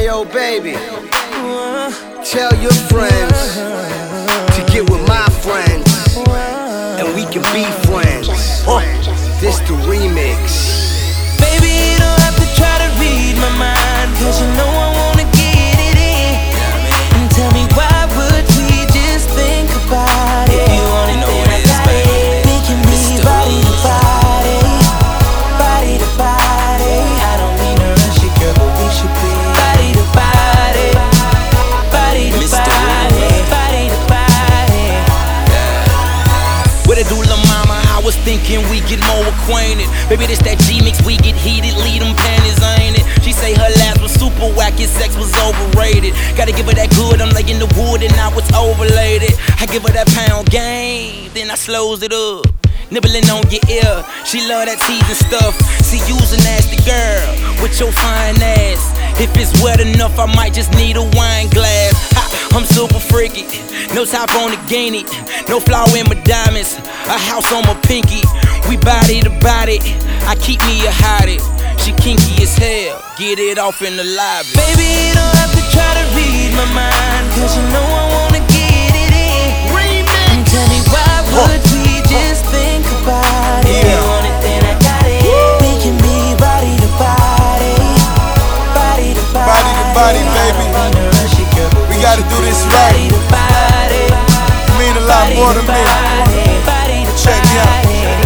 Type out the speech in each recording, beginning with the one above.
Ayo, baby, tell your friends to get with my friends, and we can be friends. This the remix. Baby, you don't have to try to read my mind, 'cause you know I wanna get it in. And tell me, why would we just think about it? If you want it, then I got it. We can be body to body, body to body. I don't mean to rush it, girl, but we should be body to body, body to body, body to body. What it do, lil' mama? I was thinking we get more acquainted. Baby, this that G-Mix, we get heated, lead them panties, ain't it? She say her last was super wacky, sex was overrated. Gotta give her that good, I'm laying the wood and now it's overlaid. I give her that pound game, then I slows it up. Nibbling on your ear, she love that teasing stuff. See, you's a nasty girl with your fine ass. If it's wet enough, I might just need a wine glass. Ha, I'm super freaky, no top on the guinea, no flaw in my diamonds, a house on my pinky. We body to body, I keep me a hottie. She kinky as hell, get it off in the lobby. Baby, you don't have to try to read my mind, 'cause you know I wanna get it in. And tell me, why would we just think about it? If you want it, then I got it. We can be body to body, body to body. Body to body, baby. We gotta do this right. Body to body, You mean a lot more to me. Check me out.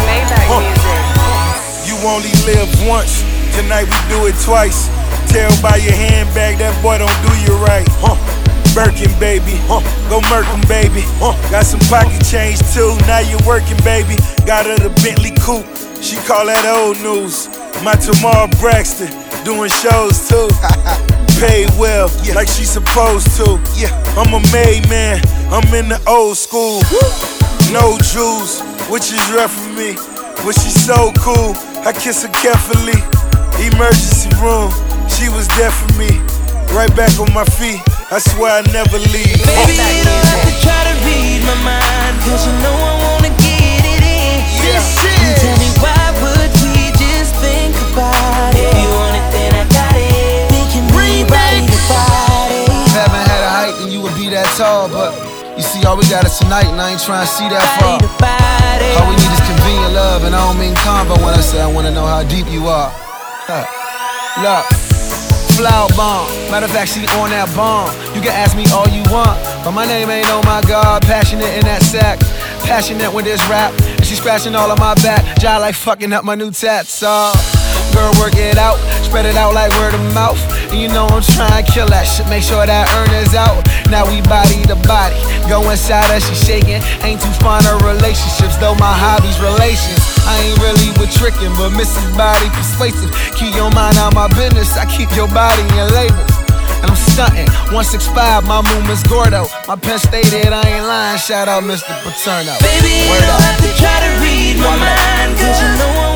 You only live once. Tonight we do it twice. Tell by your handbag that boy don't do you right. Birkin, baby. Go Merkin, baby. Got some pocket change too. Now you're working, baby. Got her the Bentley coupe. She call that old news. My Tamar Braxton doing shows too. Paid well, like she supposed to. I'm a made man. I'm in the old school. No jewels, which is rough for me. But she's so cool, I kiss her carefully. Emergency room, she was there for me. Right back on my feet, I swear I never leave. Baby, you don't have to try to read my mind, 'cause you know I wanna get it in. And tell me, why would we just think about it? If you want it, then I got it. We can be body to body. Haven't had a height and you would be that tall, but you see, all we got is tonight, and I ain't trying to see that far. Body to body. All we need is convenient love, and I don't mean combo when I say I wanna know how deep you are. Look, flower bomb. Matter of fact, she on that bomb. You can ask me all you want, but my name ain't on my God. Passionate in that sack, passionate with this rap, and she scratching all of my back. Jai like fucking up my new tats. Girl, work it out, spread it out like word of mouth. And you know I'm trying to kill that shit, make sure that earner's out. Now we body to body, go inside her, she shaking. Ain't too fond of relationships, though my hobby's relations. I ain't really with tricking, but Mrs. Body persuasive. Keep your mind out my business, I keep your body in labels. And I'm stunting, 165, my movement's Gordo. My pen stated, I ain't lying, shout out Mr. Paterno. Baby, you don't have to try to read my mind, 'cause you know I